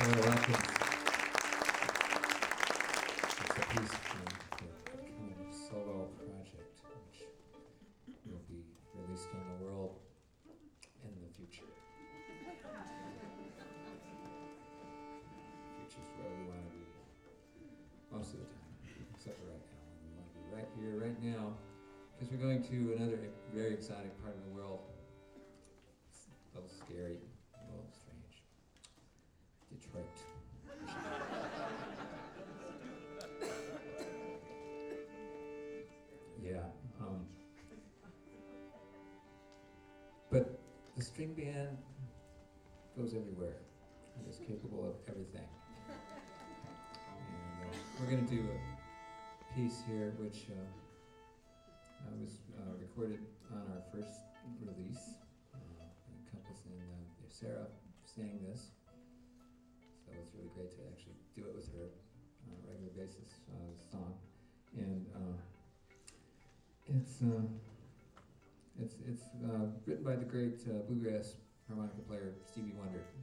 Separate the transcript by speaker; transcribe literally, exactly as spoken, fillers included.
Speaker 1: Sarah Watkins. It's a piece from the kind of solo project, which will be released on the world in the future. Future's where we want to be most of the time, except for right now. We want to be right here, right now, because we're going to another very exotic part of the world. It's a little scary, a little strange. Detroit. Yeah. Um, but the string band goes everywhere. It is capable of everything. And uh, we're going to do a piece here which uh, was uh, recorded on our first release. Uh, encompassing uh, Sarah sang this. So it's really great to actually do it with her on a regular basis, uh, song. And uh, it's uh, it's it's uh, written by the great uh, bluegrass harmonica player Stevie Wonder.